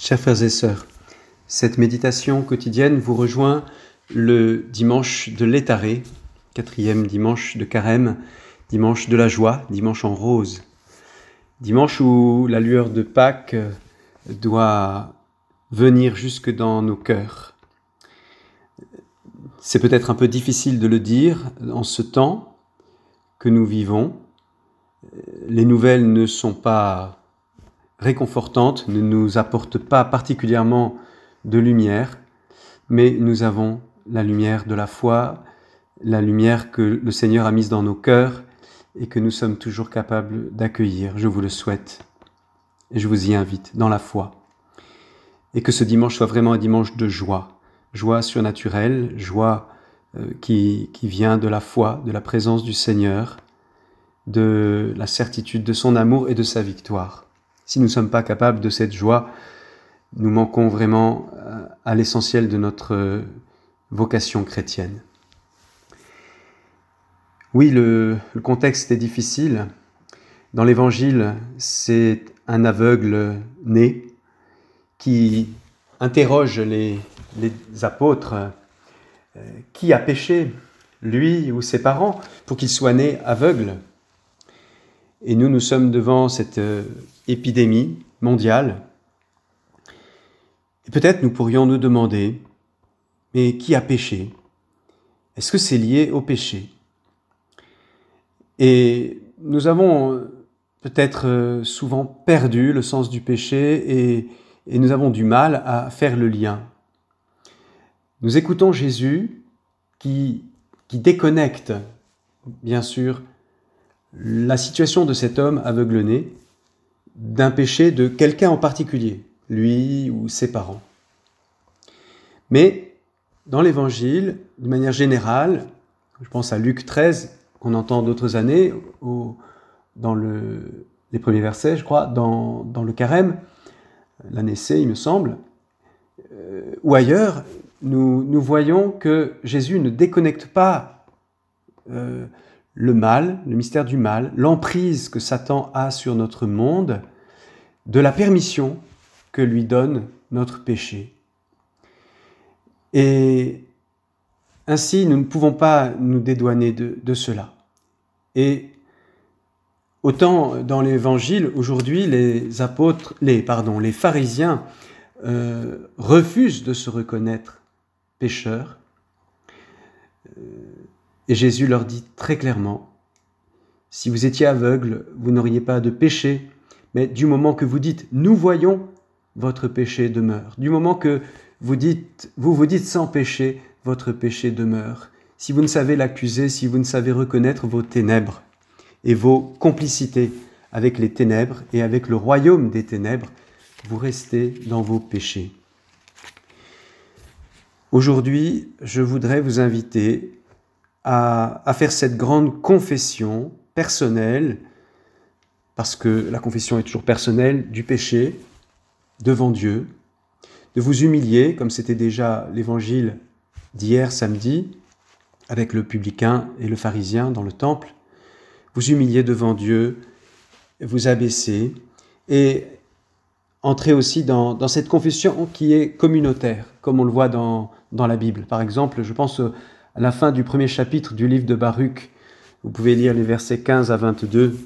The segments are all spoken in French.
Chers frères et sœurs, cette méditation quotidienne vous rejoint le dimanche de l'Étaré, 4e dimanche de Carême, dimanche de la joie, dimanche en rose, dimanche où la lueur de Pâques doit venir jusque dans nos cœurs. C'est peut-être un peu difficile de le dire en ce temps que nous vivons. Les nouvelles ne sont pas réconfortantes, ne nous apportent pas particulièrement de lumière, mais nous avons la lumière de la foi, la lumière que le Seigneur a mise dans nos cœurs et que nous sommes toujours capables d'accueillir. Je vous le souhaite et je vous y invite dans la foi. Et que ce dimanche soit vraiment un dimanche de joie, joie surnaturelle, joie qui vient de la foi, de la présence du Seigneur, de la certitude de son amour et de sa victoire. Si nous ne sommes pas capables de cette joie, nous manquons vraiment à l'essentiel de notre vocation chrétienne. Oui, le contexte est difficile. Dans l'Évangile, c'est un aveugle né qui interroge les apôtres. Qui a péché, lui ou ses parents, pour qu'il soit né aveugle ? Et nous sommes devant cette épidémie mondiale. Et peut-être nous pourrions nous demander, mais qui a péché ? Est-ce que c'est lié au péché ? Et nous avons peut-être souvent perdu le sens du péché et nous avons du mal à faire le lien. Nous écoutons Jésus qui déconnecte, bien sûr, la situation de cet homme aveugle-né d'un péché de quelqu'un en particulier, lui ou ses parents. Mais dans l'Évangile, de manière générale, je pense à Luc 13, qu'on entend d'autres années, dans les premiers versets, je crois, dans le Carême, l'année C, il me semble, ou ailleurs, nous voyons que Jésus ne déconnecte pas le mal, le mystère du mal, l'emprise que Satan a sur notre monde, de la permission que lui donne notre péché. Et ainsi, nous ne pouvons pas nous dédouaner de cela. Et autant dans l'Évangile, aujourd'hui, les pharisiens refusent de se reconnaître pécheurs. Et Jésus leur dit très clairement, si vous étiez aveugle, vous n'auriez pas de péché, mais du moment que vous dites « nous voyons », votre péché demeure. Du moment que vous vous dites sans péché, votre péché demeure. Si vous ne savez l'accuser, si vous ne savez reconnaître vos ténèbres et vos complicités avec les ténèbres et avec le royaume des ténèbres, vous restez dans vos péchés. Aujourd'hui, je voudrais vous inviter à faire cette grande confession personnelle, parce que la confession est toujours personnelle, du péché devant Dieu, de vous humilier, comme c'était déjà l'évangile d'hier samedi, avec le publicain et le pharisien dans le temple, vous humilier devant Dieu, vous abaisser, et entrer aussi dans cette confession qui est communautaire, comme on le voit dans la Bible. Par exemple, je pense à la fin du premier chapitre du livre de Baruch, vous pouvez lire les versets 15 à 22,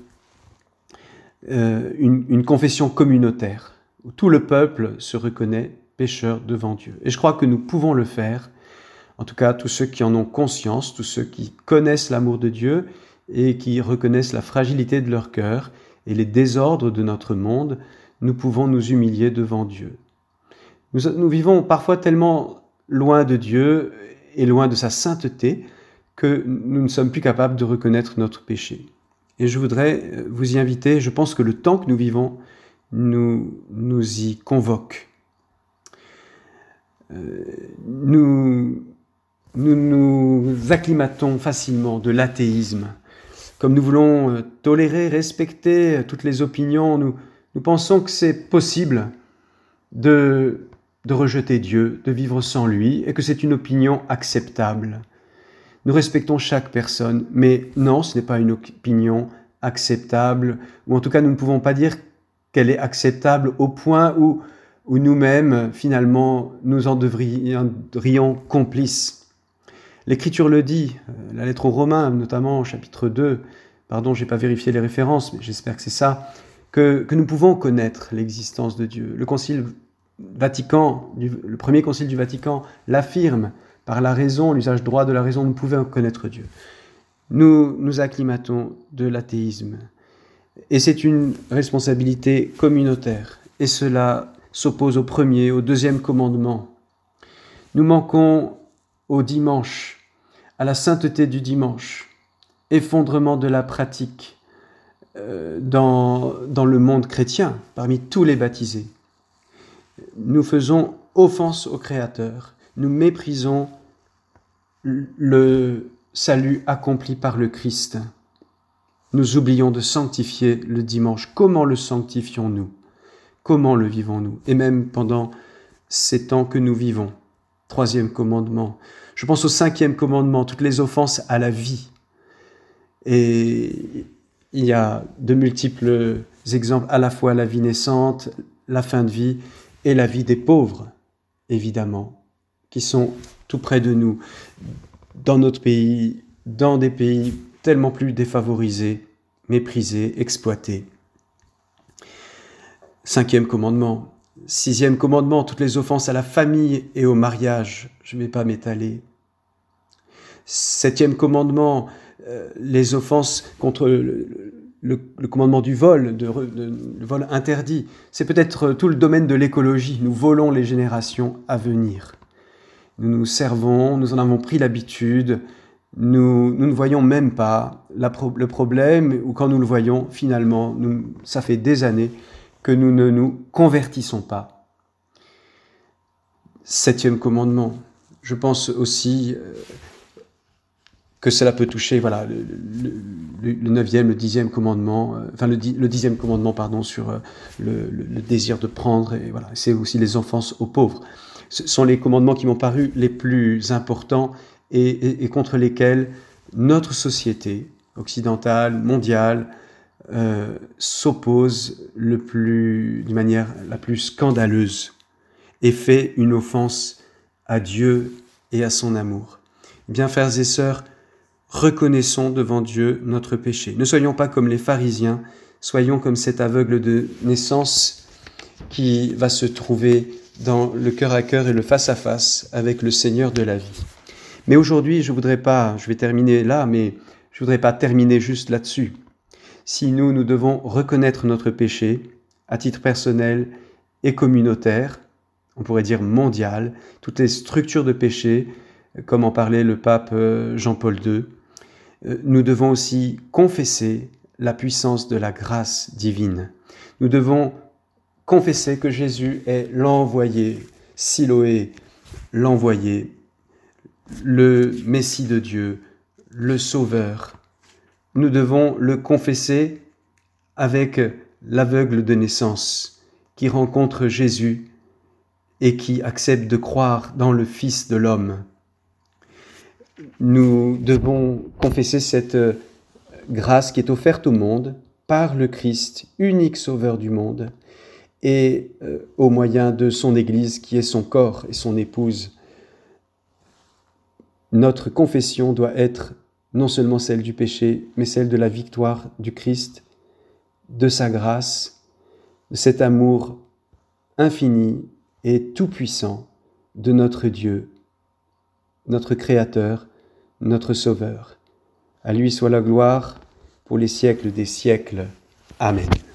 une confession communautaire, où tout le peuple se reconnaît pécheur devant Dieu. Et je crois que nous pouvons le faire, en tout cas tous ceux qui en ont conscience, tous ceux qui connaissent l'amour de Dieu et qui reconnaissent la fragilité de leur cœur et les désordres de notre monde, nous pouvons nous humilier devant Dieu. Nous vivons parfois tellement loin de Dieu et loin de sa sainteté que nous ne sommes plus capables de reconnaître notre péché. Et je voudrais vous y inviter, je pense que le temps que nous vivons nous y convoque. Nous acclimatons facilement de l'athéisme. Comme nous voulons tolérer, respecter toutes les opinions, nous pensons que c'est possible de rejeter Dieu, de vivre sans lui, et que c'est une opinion acceptable. Nous respectons chaque personne, mais non, ce n'est pas une opinion acceptable, ou en tout cas nous ne pouvons pas dire qu'elle est acceptable au point où où nous-mêmes, finalement, nous en devrions complices. L'Écriture le dit, la lettre aux Romains, notamment, chapitre 2, pardon, je n'ai pas vérifié les références, mais j'espère que c'est ça, que nous pouvons connaître l'existence de Dieu. Le premier concile du Vatican l'affirme, par la raison, l'usage droit de la raison, nous pouvons connaître Dieu. Nous nous acclimatons de l'athéisme. Et c'est une responsabilité communautaire. Et cela s'oppose au premier, au deuxième commandement. Nous manquons au dimanche, à la sainteté du dimanche, effondrement de la pratique dans le monde chrétien, parmi tous les baptisés. Nous faisons offense au Créateur. Nous méprisons le salut accompli par le Christ. Nous oublions de sanctifier le dimanche. Comment le sanctifions-nous ? Comment le vivons-nous ? Et même pendant ces temps que nous vivons. 3e commandement. Je pense au 5e commandement, toutes les offenses à la vie. Et il y a de multiples exemples, à la fois la vie naissante, la fin de vie et la vie des pauvres, évidemment, qui sont tout près de nous, dans notre pays, dans des pays tellement plus défavorisés, méprisés, exploités. 5e commandement. 6e commandement, toutes les offenses à la famille et au mariage. Je ne vais pas m'étaler. 7e commandement, les offenses contre le commandement du vol, le vol interdit. C'est peut-être tout le domaine de l'écologie. Nous volons les générations à venir. Nous nous servons, nous en avons pris l'habitude, nous ne voyons même pas le problème, ou quand nous le voyons, finalement, ça fait des années que nous ne nous convertissons pas. 7e commandement. Je pense aussi que cela peut toucher le 9e, le 10e commandement, le 10e commandement, sur le désir de prendre, et voilà, c'est aussi les offenses aux pauvres. Ce sont les commandements qui m'ont paru les plus importants et contre lesquels notre société occidentale, mondiale, s'oppose d'une manière la plus scandaleuse et fait une offense à Dieu et à son amour. Bien, frères et sœurs, reconnaissons devant Dieu notre péché. Ne soyons pas comme les pharisiens, soyons comme cet aveugle de naissance qui va se trouver dans le cœur à cœur et le face à face avec le Seigneur de la vie. Mais aujourd'hui, je vais terminer là, mais je voudrais pas terminer juste là-dessus. Si nous devons reconnaître notre péché à titre personnel et communautaire, on pourrait dire mondial, toutes les structures de péché, comme en parlait le pape Jean-Paul II, nous devons aussi confesser la puissance de la grâce divine. Nous devons confesser que Jésus est l'envoyé, Siloé, l'envoyé, le Messie de Dieu, le Sauveur. Nous devons le confesser avec l'aveugle de naissance qui rencontre Jésus et qui accepte de croire dans le Fils de l'homme. Nous devons confesser cette grâce qui est offerte au monde par le Christ, unique Sauveur du monde, et au moyen de son Église qui est son corps et son épouse. Notre confession doit être non seulement celle du péché, mais celle de la victoire du Christ, de sa grâce, de cet amour infini et tout-puissant de notre Dieu, notre Créateur, notre Sauveur. À lui soit la gloire pour les siècles des siècles. Amen.